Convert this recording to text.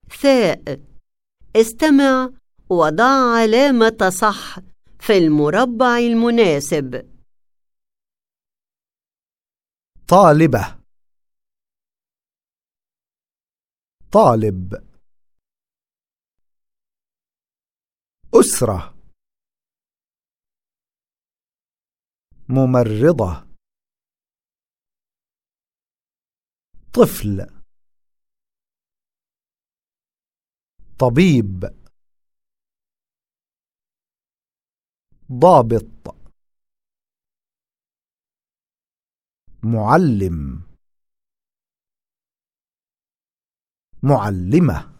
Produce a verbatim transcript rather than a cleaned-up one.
ثاء. استمع وضع علامة صح في المربع المناسب. طالبة، طالب. أسرة، ممرضة. طفل، طبيب. ضابط، معلم، معلمة.